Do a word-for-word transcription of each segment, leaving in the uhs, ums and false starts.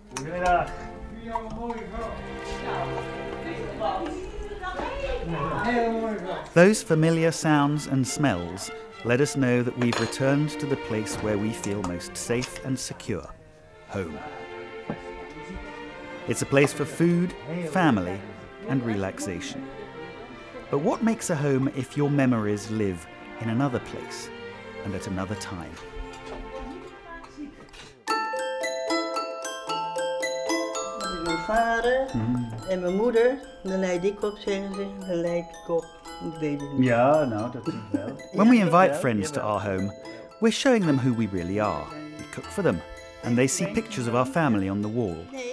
Goedemiddag. Those familiar sounds and smells let us know that we've returned to the place where we feel most safe and secure, home. It's a place for food, family, and relaxation. But what makes a home if your memories live in another place and at another time? Mijn vader mm. en mijn moeder, dan leid ik op, zeggen ze, dan leid ik op. Ik weet het niet. Ja, nou, dat is wel. When we invite friends to our home, we're showing them who we really are. We cook for them, and they see pictures of our family on the wall.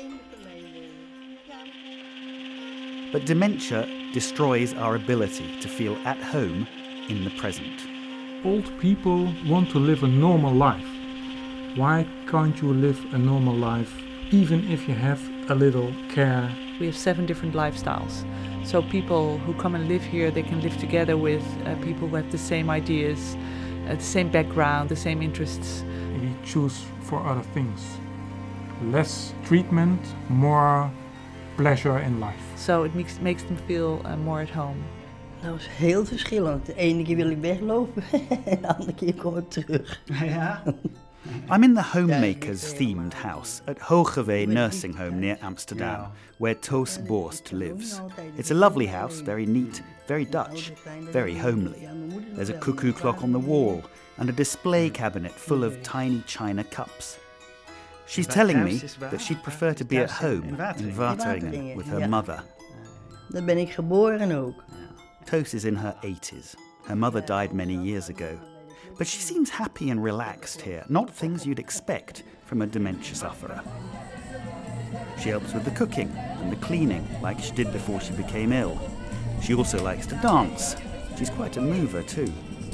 But dementia destroys our ability to feel at home in the present. Old people want to live a normal life. Why can't you live a normal life even if you have a little care? We have seven different lifestyles. So people who come and live here, they can live together with uh, people who have the same ideas, uh, the same background, the same interests. We choose for other things. Less treatment, more pleasure in life. So it makes, makes them feel uh, more at home. Nou, dat is heel verschillend. De ene keer wil ik weglopen en de andere keer kom ik terug. Ja. I'm in the Homemakers-themed house at Hogewey Nursing Home near Amsterdam, where Toos Borst lives. It's a lovely house, very neat, very Dutch, very homely. There's a cuckoo clock on the wall and a display cabinet full of tiny china cups. She's telling me that she'd prefer to be at home in Wateringen with her mother. Daar ben ik geboren ook. Toos is in her eighties. Her mother died many years ago. But she seems happy and relaxed here, not things you'd expect from a dementia sufferer. She helps with the cooking and the cleaning, like she did before she became ill. She also likes to dance. She's quite a mover too.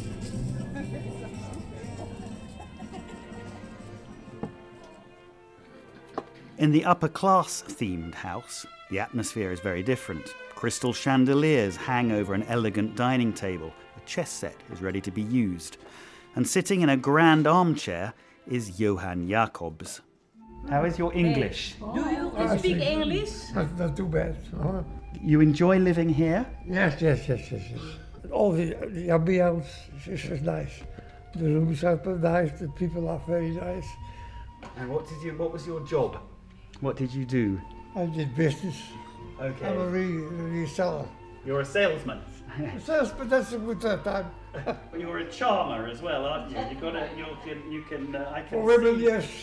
In the upper-class-themed house, the atmosphere is very different. Crystal chandeliers hang over an elegant dining table. A chess set is ready to be used. And sitting in a grand armchair is Johan Jacobs. How is your English? Do you speak English? Not, not too bad. Huh? You enjoy living here? Yes, yes, yes, yes, yes. All the, the ambience is, is nice. The rooms are nice, the people are very nice. And what did you? What was your job? What did you do? I did business. Okay. I'm a re- reseller. You're a salesman. Sales, but that's a good uh, time. But you're a charmer as well, aren't you? You got you can, you can. Uh, I can. For women, see. yes.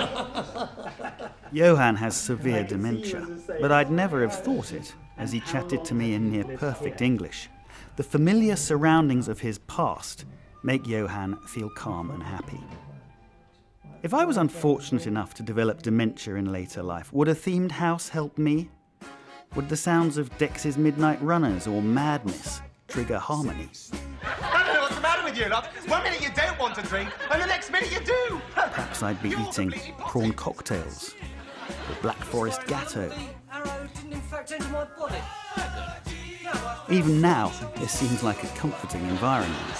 Johan has severe dementia, but I'd never have thought it, as he chatted to me in near perfect English. The familiar surroundings of his past make Johan feel calm and happy. If I was unfortunate enough to develop dementia in later life, would a themed house help me? Would the sounds of Dex's Midnight Runners or Madness trigger harmony? I don't know what's the matter with you, lot. One minute you don't want to drink, and the next minute you do. Perhaps I'd be eating prawn cocktails or Black Forest Gatto. Even now, this seems like a comforting environment.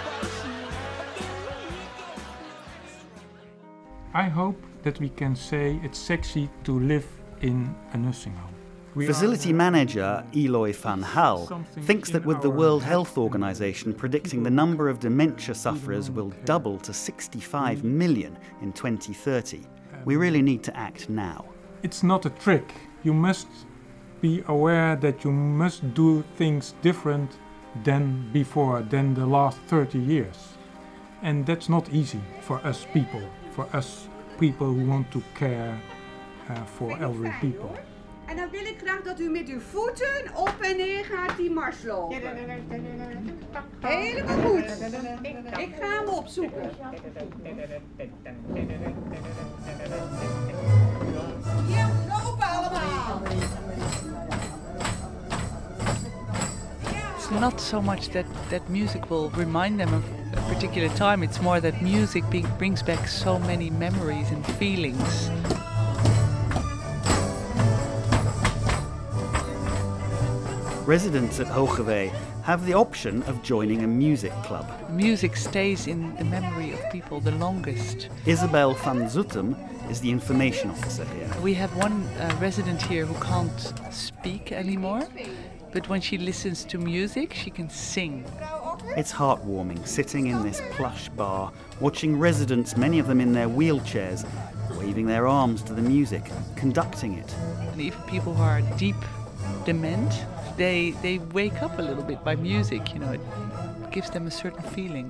I hope that we can say it's sexy to live in a nursing home. We Facility manager Eloy van Hal thinks that with the World Health Organization predicting the number of dementia sufferers will double to sixty-five million in twenty thirty, we really need to act now. It's not a trick. You must be aware that you must do things different than before, than the last thirty years. And that's not easy for us people, for us people who want to care uh, for elderly people. En dan wil ik graag dat u met uw voeten op en neer gaat die mars lopen. Helemaal goed. Ik ga hem opzoeken. Ja, lopen allemaal. It's not so much that, that music will remind them of a particular time, it's more that music be- brings back so many memories and feelings. Residents at Hogewey have the option of joining a music club. Music stays in the memory of people the longest. Isabel van Zuttem is the information officer here. We have one uh, resident here who can't speak anymore, but when she listens to music, she can sing. It's heartwarming sitting in this plush bar, watching residents, many of them in their wheelchairs, waving their arms to the music, conducting it. And even people who are deep dement, they they wake up a little bit by music, you know, it gives them a certain feeling.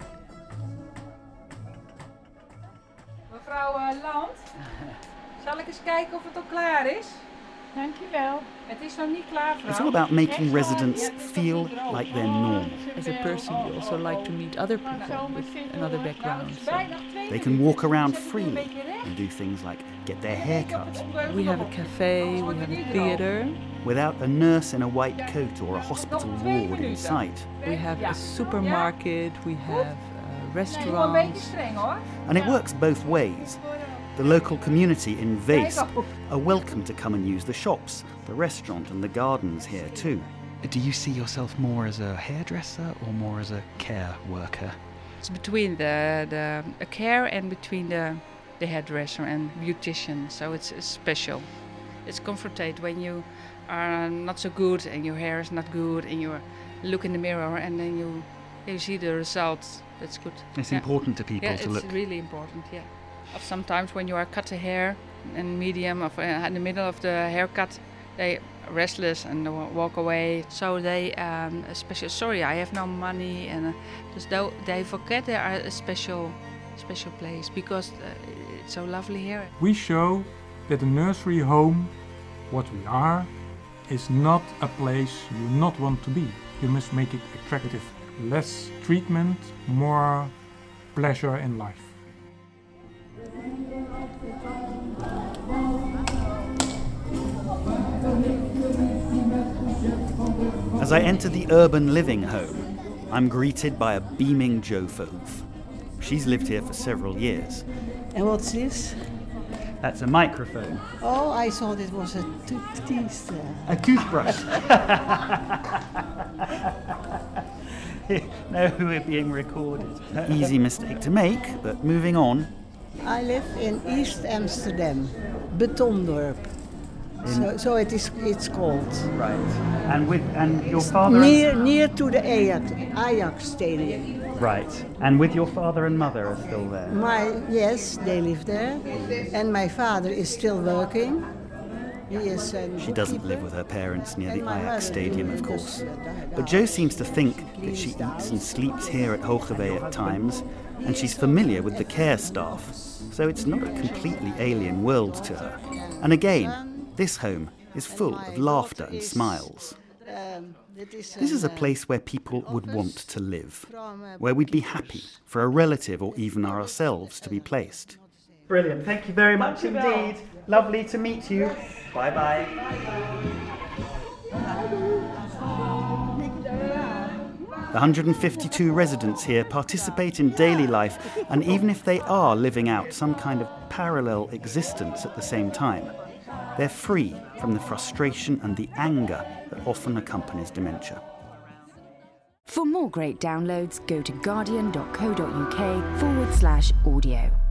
Mevrouw uh, Land, zal ik eens kijken of het al klaar is? Dankjewel. Het is nog niet klaar, vrouw. It's all about making residents feel like they're normal. As a person, we also like to meet other people with another background. So they can walk around freely and do things like get their hair cut. We have a cafe, we have a theatre. Without a nurse in a white coat or a hospital ward in sight. We have a supermarket, we have uh, restaurants. And it works both ways. The local community in Weesp are welcome to come and use the shops, the restaurant and the gardens here too. Do you see yourself more as a hairdresser or more as a care worker? It's between the, the a care and between the, the hairdresser and beautician, so it's, it's special. It's comforted when you are not so good and your hair is not good and you look in the mirror and then you, you see the results. That's good. It's yeah. important to people yeah, to look. It's really important, yeah. Sometimes when you are cut the hair in medium or in the middle of the haircut, they are restless and walk away. So they um, especially sorry, I have no money, and uh, just though they forget they are a special, special place because uh, it's so lovely here. We show that a nursery home, what we are, is not a place you not want to be. You must make it attractive. Less treatment, more pleasure in life. As I enter the urban living home, I'm greeted by a beaming Jo Verhoef. She's lived here for several years. And what's this? That's a microphone. Oh, I thought it was a toothpaste. A toothbrush. No, we're being recorded. Easy mistake to make, but moving on. I live in East Amsterdam, Betondorp. So, so it is. It's called. Right. And with and your father. Near and... near to the Ajax, Ajax Stadium. Right. And with your father and mother are still there. My yes, they live there, and my father is still working. He is. A she doesn't live with her parents near the Ajax Stadium, of course. But Jo seems to think that she eats and sleeps here at Hogewey at times, and she's familiar with the care staff. So it's not a completely alien world to her. And again, this home is full of laughter and smiles. This is a place where people would want to live, where we'd be happy for a relative or even ourselves to be placed. Brilliant, thank you very much indeed. Lovely to meet you. Bye bye. The one hundred fifty-two residents here participate in daily life, and even if they are living out some kind of parallel existence at the same time, they're free from the frustration and the anger that often accompanies dementia. For more great downloads, go to guardian.co.uk forward slash audio.